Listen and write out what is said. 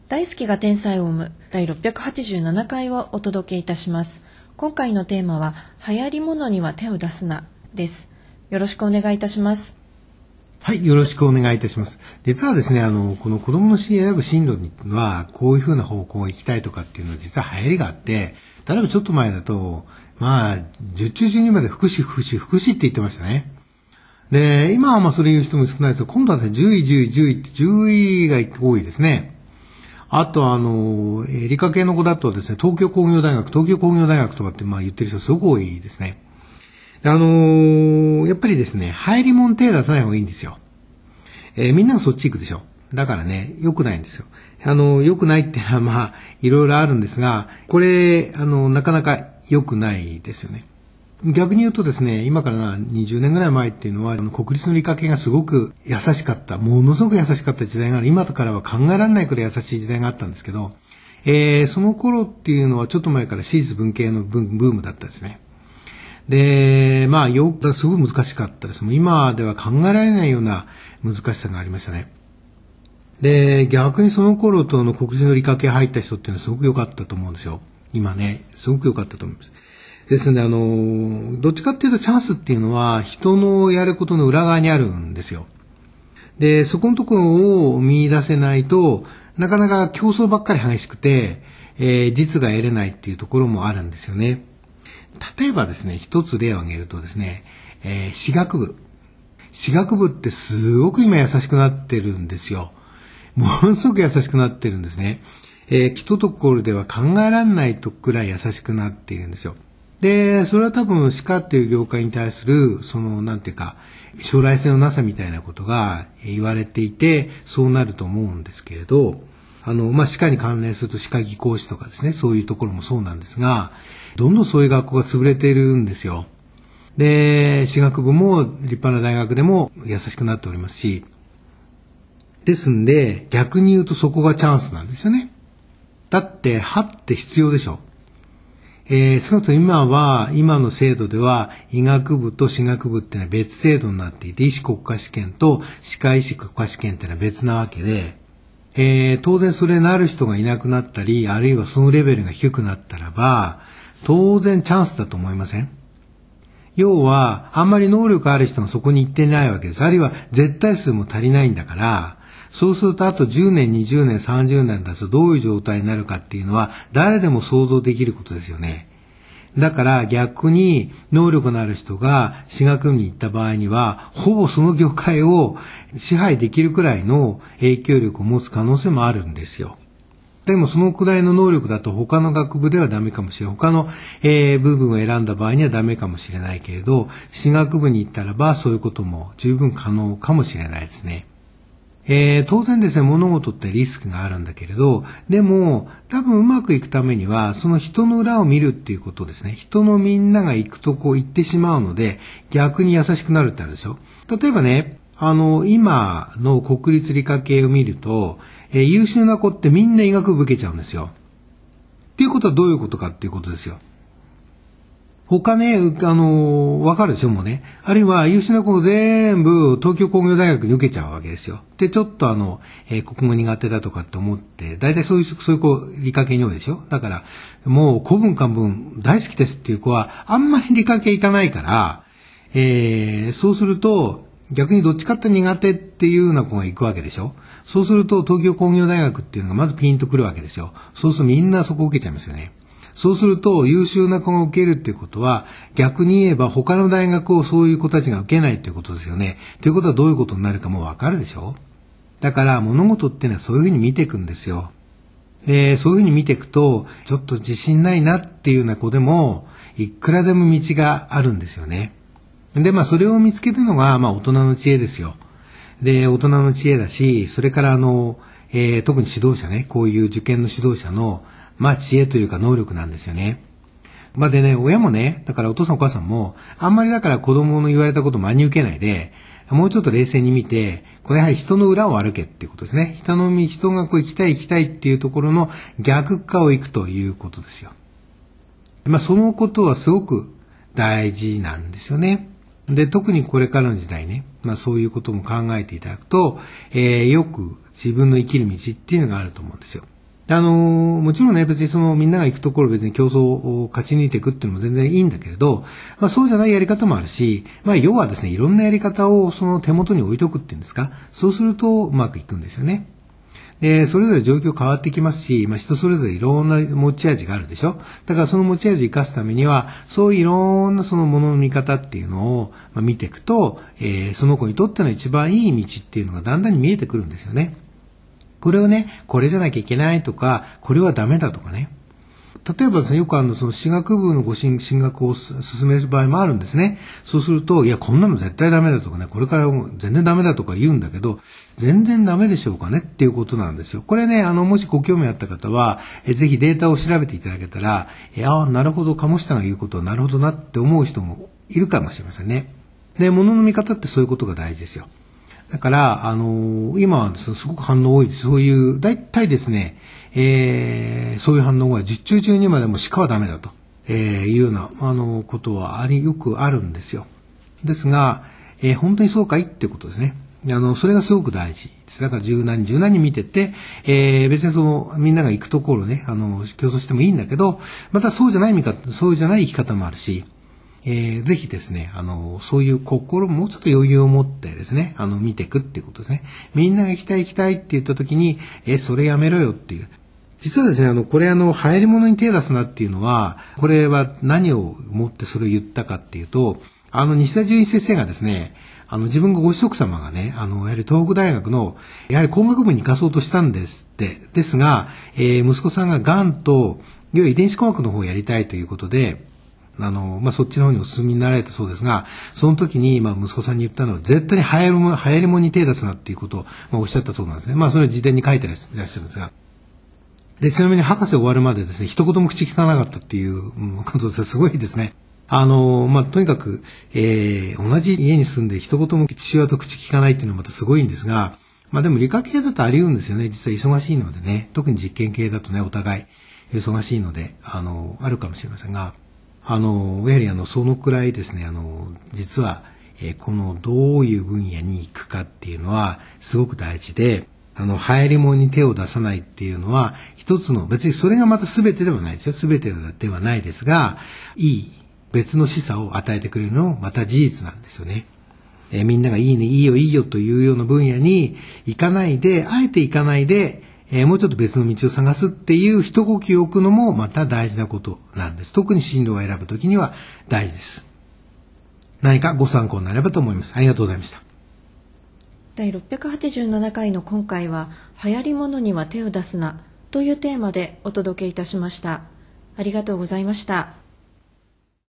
大好きが天才を生む第687回をお届けいたします。今回のテーマは流行り物には手を出すなです。よろしくお願いいたします。 はい、よろしくお願いいたします。実はですね、この子供の選ぶ進路にはこういう風な方向を行きたいとかっていうのは実は流行りがあって、例えばちょっと前だと、10中12まで福祉って言ってましたね。で、今はそれ言う人も少ないですけど、今度はね、10位って10位が多いですね。あと理科系の子だとですね、東京工業大学とかって言ってる人すごく多いですね。やっぱりですね、入り物手出さない方がいいんですよ。みんながそっち行くでしょ。だからね、良くないんですよ。良くないっていうのはいろいろあるんですが、これ、なかなか良くないですよね。逆に言うとですね、今から20年ぐらい前っていうのは、国立の理科系がすごく優しかった、ものすごく優しかった時代がある。今からは考えられないくらい優しい時代があったんですけど、その頃っていうのはちょっと前から私立文系のブームだったですね。で、すごい難しかったです。今では考えられないような難しさがありましたね。で、逆にその頃と国立の理科系入った人っていうのはすごく良かったと思うんですよ。今ね、すごく良かったと思います。ですので、どっちかっていうとチャンスっていうのは人のやることの裏側にあるんですよ。で、そこのところを見出せないと、なかなか競争ばっかり激しくて、実が得れないっていうところもあるんですよね。例えばですね、一つ例を挙げるとですね、歯学部ってすごく今優しくなってるんですよ。ものすごく優しくなってるんですね。一ところでは考えられないとくらい優しくなっているんですよ。で、それは多分歯科っていう業界に対する、将来性のなさみたいなことが言われていて、そうなると思うんですけれど、歯科に関連すると歯科技工士とかですね、そういうところもそうなんですが、どんどんそういう学校が潰れているんですよ。で、歯学部も立派な大学でも優しくなっておりますし、ですんで、逆に言うとそこがチャンスなんですよね。だって、歯って必要でしょ。少なくとも今の制度では、医学部と歯学部っていうのは別制度になっていて、医師国家試験と歯科医師国家試験っていうのは別なわけで、当然それなる人がいなくなったり、あるいはそのレベルが低くなったらば、当然チャンスだと思いません？要は、あんまり能力ある人がそこに行ってないわけです。あるいは絶対数も足りないんだから、そうするとあと10年、20年、30年経つとどういう状態になるかっていうのは誰でも想像できることですよね。だから逆に能力のある人が歯学部に行った場合にはほぼその業界を支配できるくらいの影響力を持つ可能性もあるんですよ。でもそのくらいの能力だと他の学部ではダメかもしれない。他の、部分を選んだ場合にはダメかもしれないけれど、歯学部に行ったらばそういうことも十分可能かもしれないですね。当然ですね、物事ってリスクがあるんだけれど、でも多分うまくいくためにはその人の裏を見るっていうことですね。人のみんなが行くとこ行ってしまうので逆に優しくなるってあるでしょ。例えばね、今の国立理科系を見ると、優秀な子ってみんな医学部受けちゃうんですよ。っていうことはどういうことかっていうことですよ。他ね、わかるでしょ、もうね。あるいは優秀な子全部東京工業大学に受けちゃうわけですよ。で、ちょっと国語苦手だとかって思って、だいたいそういう子、理科系に多いでしょ。だから、もう古文漢文大好きですっていう子は、あんまり理科系行かないから、そうすると、逆にどっちかって苦手っていうような子が行くわけでしょ。そうすると東京工業大学っていうのがまずピンとくるわけですよ。そうするとみんなそこを受けちゃいますよね。そうすると優秀な子が受けるっていうことは逆に言えば他の大学をそういう子たちが受けないっていうことですよね。ということはどういうことになるかもうわかるでしょ。だから物事っていうのはそういうふうに見ていくんですよ。で、そういうふうに見ていくとちょっと自信ないなっていうような子でもいくらでも道があるんですよね。で、それを見つけるのが大人の知恵ですよ。で、大人の知恵だし、それから特に指導者ね、こういう受験の指導者の知恵というか能力なんですよね。でね、親もね、だからお父さんお母さんも、あんまりだから子供の言われたこと真に受けないで、もうちょっと冷静に見て、これやはり人の裏を歩けっていうことですね。人が行きたいっていうところの逆側を行くということですよ。そのことはすごく大事なんですよね。で、特にこれからの時代ね、そういうことも考えていただくと、よく自分の生きる道っていうのがあると思うんですよ。 もちろんね、別にみんなが行くところ別に競争を勝ち抜いていくっていうのも全然いいんだけれど、そうじゃないやり方もあるし、要はですね、いろんなやり方を手元に置いとくっていうんですか、そうするとうまくいくんですよね。で、それぞれ状況変わってきますし、人それぞれいろんな持ち味があるでしょ。だからその持ち味を生かすためには、そういういろんなものの見方っていうのを見ていくと、その子にとっての一番いい道っていうのがだんだんに見えてくるんですよね。これをね、これじゃなきゃいけないとか、これはダメだとかね。例えばですね、よく私学部の進学を進める場合もあるんですね。そうすると、いや、こんなの絶対ダメだとかね、これから全然ダメだとか言うんだけど、全然ダメでしょうかねっていうことなんですよ。これね、もしご興味あった方は、ぜひデータを調べていただけたら、なるほど、鴨下が言うことはなるほどなって思う人もいるかもしれませんね。で、物の見方ってそういうことが大事ですよ。だから、今はすごく反応多いです。そういう、大体ですね、そういう反応が10中12までも鹿はダメだと、いうような、ことはよくあるんですよ。ですが、本当にそうかいってことですね。それがすごく大事です。だから柔軟に見てて、別にみんなが行くところね、競争してもいいんだけど、またそうじゃない生き方もあるし、ぜひですね、そういう心もうちょっと余裕を持ってですね、見ていくっていうことですね。みんなが行きたいって言った時に、それやめろよっていう。実はですね、これ流行り物に手を出すなっていうのは、これは何をもってそれを言ったかっていうと、西田純一先生がですね、自分がご子息様がね、やはり東北大学の、やはり工学部に行かそうとしたんですって。ですが、息子さんが癌と、要は遺伝子工学の方をやりたいということで、そっちの方にお進みになられたそうですが、その時に、息子さんに言ったのは、絶対に流行り物に手出すなっていうことを、おっしゃったそうなんですね。それは自伝に書いてらっしゃるんですが。で、ちなみに博士終わるまでですね、一言も口聞かなかったっていうことです。すごいですね。とにかく、同じ家に住んで一言も父親と口聞かないっていうのはまたすごいんですが、でも理科系だとあり得るんですよね。実は忙しいのでね、特に実験系だとね、お互い忙しいので、あるかもしれませんが、やはりそのくらいですね、実は、このどういう分野に行くかっていうのはすごく大事で、流行り物に手を出さないっていうのは一つの、別にそれがまた全てではないですよ。全てではないですが、いい別の示唆を与えてくれるのもまた事実なんですよね。みんながいいね、いいよというような分野に行かないで、あえて行かないで、もうちょっと別の道を探すっていう一呼吸を置くのもまた大事なことなんです。特に進路を選ぶときには大事です。何かご参考になればと思います。ありがとうございました。 第687回の今回は、流行り物には手を出すなというテーマでお届けいたしました。ありがとうございました。